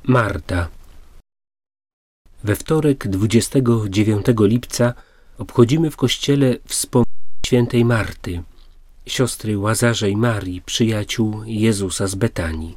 Marta. We wtorek 29 lipca obchodzimy w kościele wspomnienie świętej Marty, siostry Łazarza i Marii, przyjaciół Jezusa z Betanii.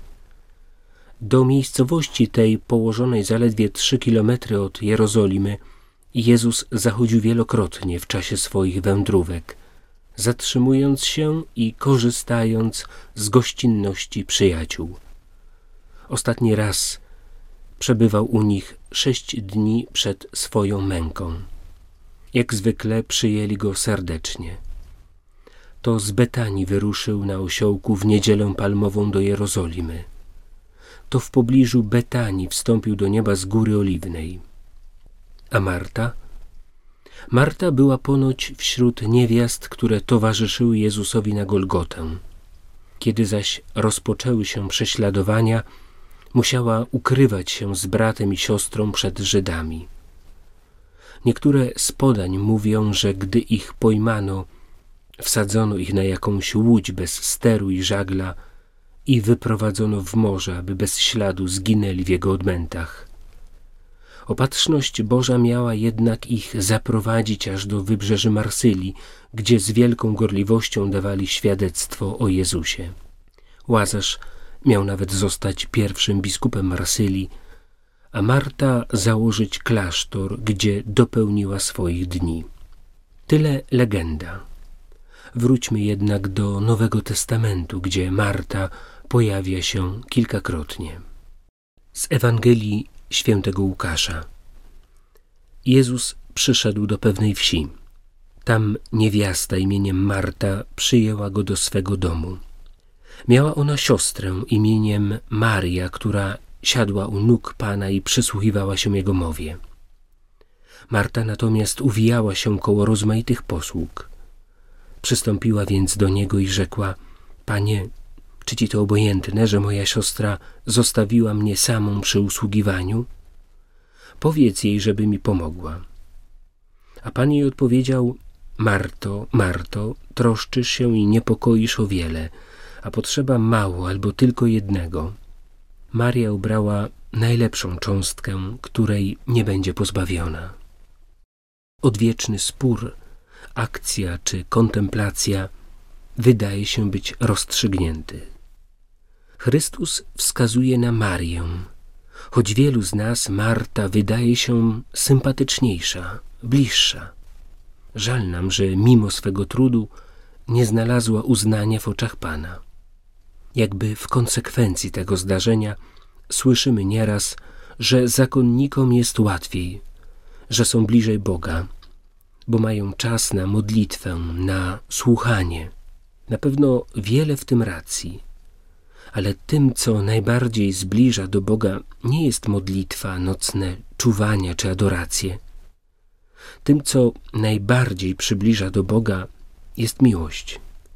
Do miejscowości tej, położonej zaledwie 3 kilometry od Jerozolimy, Jezus zachodził wielokrotnie w czasie swoich wędrówek, zatrzymując się i korzystając z gościnności przyjaciół. Ostatni raz przebywał u nich 6 dni przed swoją męką. Jak zwykle przyjęli go serdecznie. To z Betanii wyruszył na osiołku w Niedzielę Palmową do Jerozolimy. To w pobliżu Betanii wstąpił do nieba z Góry Oliwnej. A Marta? Marta była ponoć wśród niewiast, które towarzyszyły Jezusowi na Golgotę. Kiedy zaś rozpoczęły się prześladowania, musiała ukrywać się z bratem i siostrą przed Żydami. Niektóre z podań mówią, że gdy ich pojmano, wsadzono ich na jakąś łódź bez steru i żagla i wyprowadzono w morze, aby bez śladu zginęli w jego odmętach. Opatrzność Boża miała jednak ich zaprowadzić aż do wybrzeży Marsylii, gdzie z wielką gorliwością dawali świadectwo o Jezusie. Łazarz miał nawet zostać pierwszym biskupem Marsylii, a Marta założyć klasztor, gdzie dopełniła swoich dni. Tyle legenda. Wróćmy jednak do Nowego Testamentu, gdzie Marta pojawia się kilkakrotnie. Z Ewangelii świętego Łukasza. Jezus przyszedł do pewnej wsi. Tam niewiasta imieniem Marta przyjęła go do swego domu. Miała ona siostrę imieniem Maria, która siadła u nóg Pana i przysłuchiwała się Jego mowie. Marta natomiast uwijała się koło rozmaitych posług. Przystąpiła więc do Niego i rzekła: Panie, czy Ci to obojętne, że moja siostra zostawiła mnie samą przy usługiwaniu? Powiedz jej, żeby mi pomogła. A Pan jej odpowiedział: Marto, Marto, troszczysz się i niepokoisz o wiele, a potrzeba mało albo tylko jednego. Maria ubrała najlepszą cząstkę, której nie będzie pozbawiona. Odwieczny spór, akcja czy kontemplacja wydaje się być rozstrzygnięty. Chrystus wskazuje na Marię. Choć wielu z nas Marta wydaje się sympatyczniejsza, bliższa. Żal nam, że mimo swego trudu nie znalazła uznania w oczach Pana. Jakby w konsekwencji tego zdarzenia słyszymy nieraz, że zakonnikom jest łatwiej, że są bliżej Boga, bo mają czas na modlitwę, na słuchanie. Na pewno wiele w tym racji, ale tym, co najbardziej zbliża do Boga, nie jest modlitwa, nocne czuwania czy adoracje. Tym, co najbardziej przybliża do Boga, jest miłość.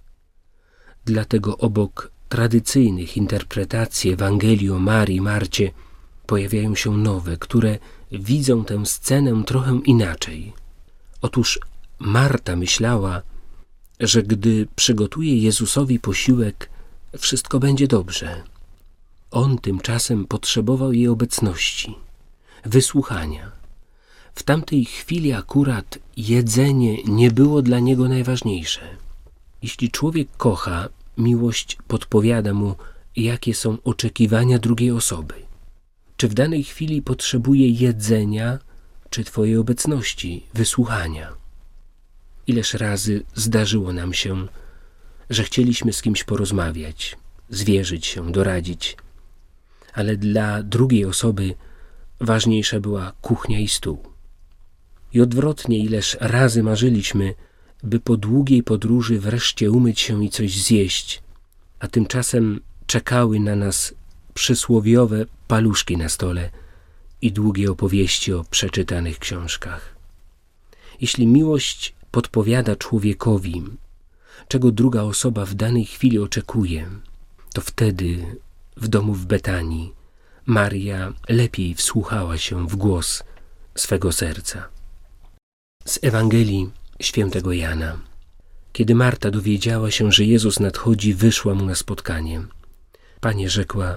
Dlatego obok tradycyjnych interpretacji Ewangelii o Marii, Marcie pojawiają się nowe, które widzą tę scenę trochę inaczej. Otóż Marta myślała, że gdy przygotuje Jezusowi posiłek, wszystko będzie dobrze. On tymczasem potrzebował jej obecności, wysłuchania. W tamtej chwili akurat jedzenie nie było dla niego najważniejsze. Jeśli człowiek kocha, miłość podpowiada mu, jakie są oczekiwania drugiej osoby. Czy w danej chwili potrzebuje jedzenia, czy twojej obecności, wysłuchania? Ileż razy zdarzyło nam się, że chcieliśmy z kimś porozmawiać, zwierzyć się, doradzić, ale dla drugiej osoby ważniejsza była kuchnia i stół. I odwrotnie, ileż razy marzyliśmy, by po długiej podróży wreszcie umyć się i coś zjeść, a tymczasem czekały na nas przysłowiowe paluszki na stole i długie opowieści o przeczytanych książkach. Jeśli miłość podpowiada człowiekowi, czego druga osoba w danej chwili oczekuje, to wtedy w domu w Betanii Maria lepiej wsłuchała się w głos swego serca. Z Ewangelii świętego Jana. Kiedy Marta dowiedziała się, że Jezus nadchodzi, wyszła mu na spotkanie. Panie, rzekła,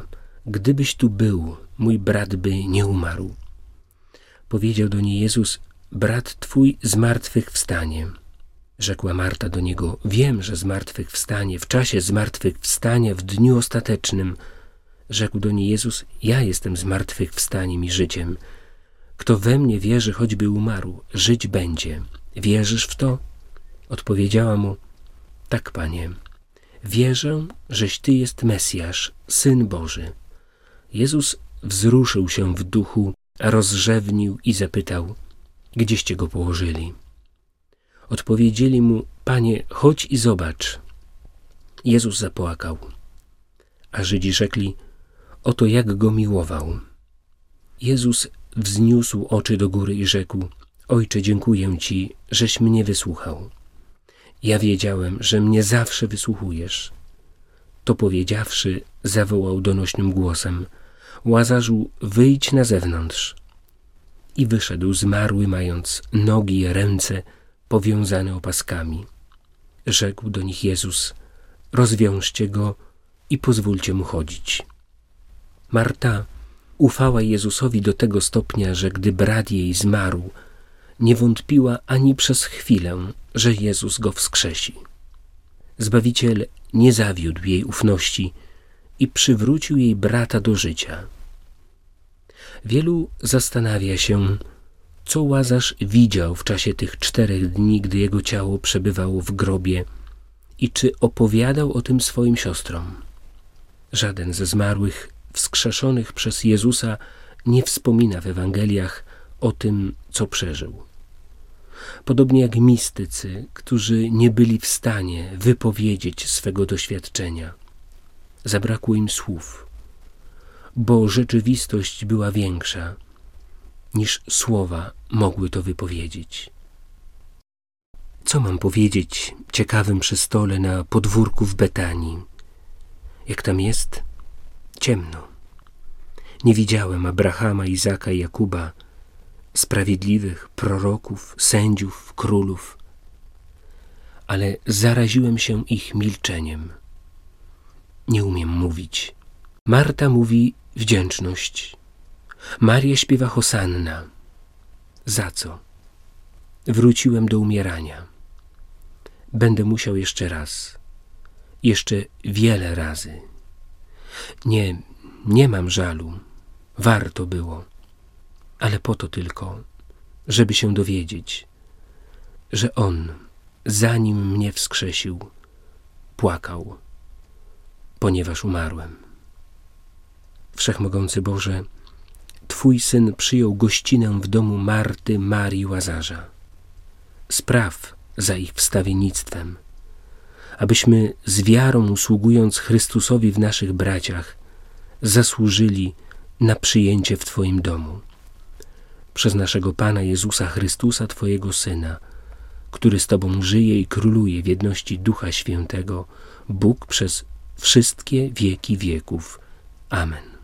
gdybyś tu był, mój brat by nie umarł. Powiedział do niej Jezus: brat twój zmartwychwstanie. Rzekła Marta do Niego: wiem, że zmartwychwstanie, w czasie zmartwychwstania, w dniu ostatecznym. Rzekł do niej Jezus: ja jestem zmartwychwstaniem i życiem. Kto we mnie wierzy, choćby umarł, żyć będzie. Wierzysz w to? Odpowiedziała mu: tak, Panie. Wierzę, żeś Ty jest Mesjasz, Syn Boży. Jezus wzruszył się w duchu, rozrzewnił i zapytał: gdzieście go położyli? Odpowiedzieli mu: Panie, chodź i zobacz. Jezus zapłakał. A Żydzi rzekli: oto jak go miłował. Jezus wzniósł oczy do góry i rzekł: Ojcze, dziękuję Ci, żeś mnie wysłuchał. Ja wiedziałem, że mnie zawsze wysłuchujesz. To powiedziawszy, zawołał donośnym głosem: Łazarzu, wyjdź na zewnątrz. I wyszedł zmarły, mając nogi i ręce powiązane opaskami. Rzekł do nich Jezus: rozwiążcie go i pozwólcie mu chodzić. Marta ufała Jezusowi do tego stopnia, że gdy brat jej zmarł, nie wątpiła ani przez chwilę, że Jezus go wskrzesi. Zbawiciel nie zawiódł jej ufności i przywrócił jej brata do życia. Wielu zastanawia się, co Łazarz widział w czasie tych 4 dni, gdy jego ciało przebywało w grobie, i czy opowiadał o tym swoim siostrom. Żaden ze zmarłych wskrzeszonych przez Jezusa nie wspomina w Ewangeliach o tym, co przeżył. Podobnie jak mistycy, którzy nie byli w stanie wypowiedzieć swego doświadczenia. Zabrakło im słów, bo rzeczywistość była większa, niż słowa mogły to wypowiedzieć. Co mam powiedzieć ciekawym przy stole na podwórku w Betanii? Jak tam jest? Ciemno. Nie widziałem Abrahama, Izaka i Jakuba, sprawiedliwych, proroków, sędziów, królów, ale zaraziłem się ich milczeniem. Nie umiem mówić. Marta mówi wdzięczność. Maria śpiewa hosanna. Za co? Wróciłem do umierania. Będę musiał jeszcze raz. Jeszcze wiele razy. Nie mam żalu. Warto było. Ale po to tylko, żeby się dowiedzieć, że On, zanim mnie wskrzesił, płakał, ponieważ umarłem. Wszechmogący Boże, Twój Syn przyjął gościnę w domu Marty, Marii, Łazarza. Spraw za ich wstawiennictwem, abyśmy z wiarą usługując Chrystusowi w naszych braciach zasłużyli na przyjęcie w Twoim domu. Przez naszego Pana Jezusa Chrystusa, Twojego Syna, który z Tobą żyje i króluje w jedności Ducha Świętego, Bóg przez wszystkie wieki wieków. Amen.